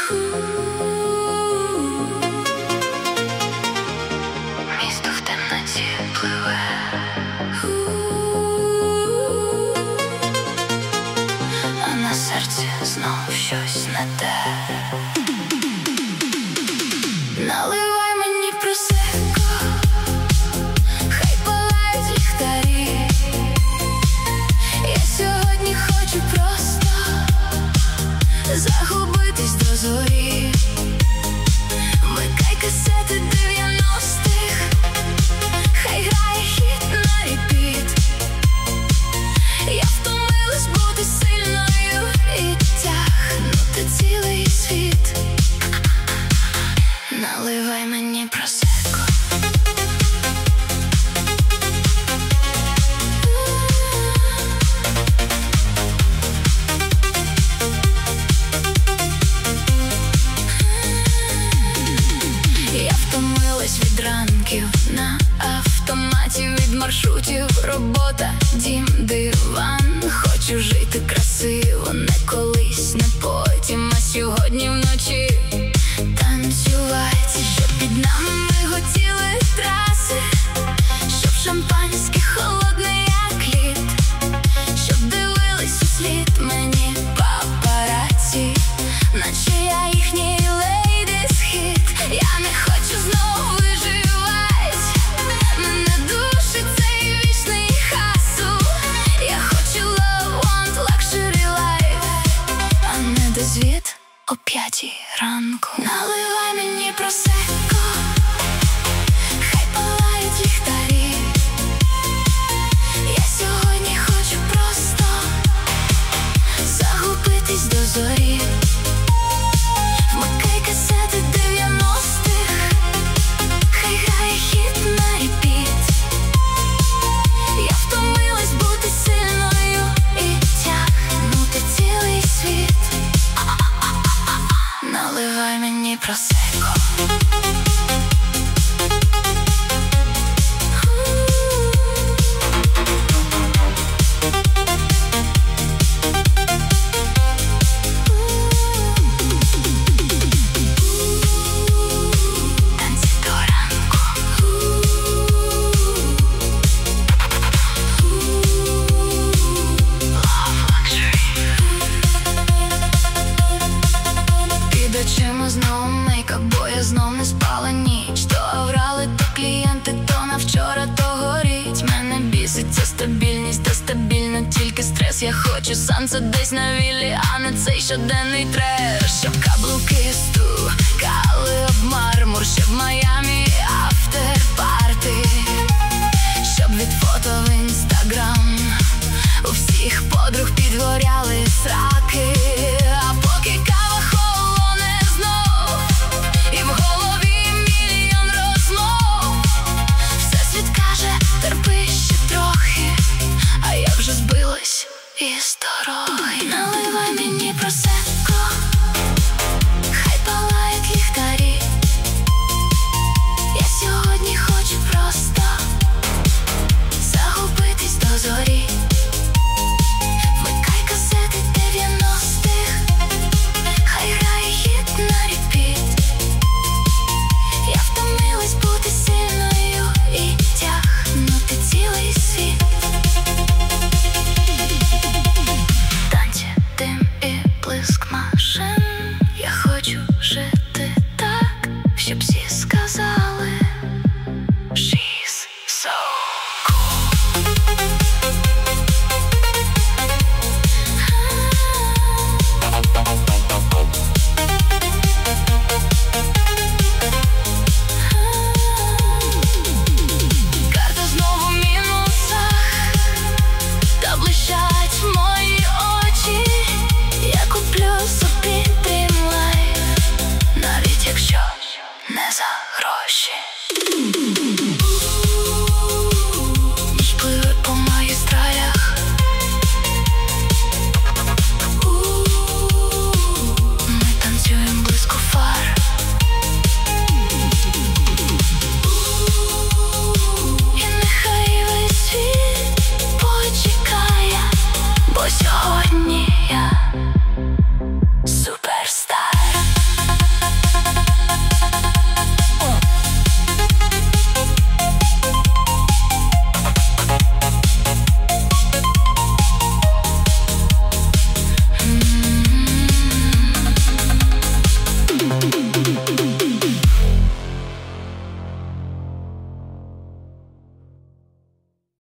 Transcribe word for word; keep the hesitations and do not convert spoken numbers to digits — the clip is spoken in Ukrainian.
Місто в темноті пливе, а на серці знов щось не те. Наливай мені просеко, хай палають ліхтарі. Я сьогодні хочу просто загубитись до зорі. Вмикай касети дев'яностих, хай грає хіт на репіт. Я втомилась бути сильною і тягнути цілий світ. Наливай мені просеко. Я втомилась від ранків на автоматі, від маршрутів, робота, дім, диван. Хочу жити красиво, не колись, не потім, а сьогодні вночі танцювати, щоб під нами миготіли траси, щоб шампанське холодне, як лід, щоб дивились у слід мені папараці, наче я їхній лейді-схід. Я не хочу знову виживати, мене душить цей вічний хасл. Я хочу love, want, luxury life, а не дозвіт о п'ятій ранку. Наливай мені просеко, хай палають ліхтарі. Я сьогодні хочу просто загубитись до зорі. Вмикай касети дев'яностих, хай грає хіт на репіт. Я втомилась бути сильною і тягнути цілий світ. Наливай мені просеко. Танці до ранку. Love, luxury. Під очима знову мейкап, бо я знов не спала ніч. То аврали, то клієнти, то на вчора, то горіть. Мене бісить ця стабільність, та стабільно тільки стрес. Я хочу сонце десь на віллі, а не цей щоденний треш. Щоб каблуки стукали об мармур, щоб в Майамі афтер-парти, щоб від фото в інстаграм у всіх подруг підгоряли сраки.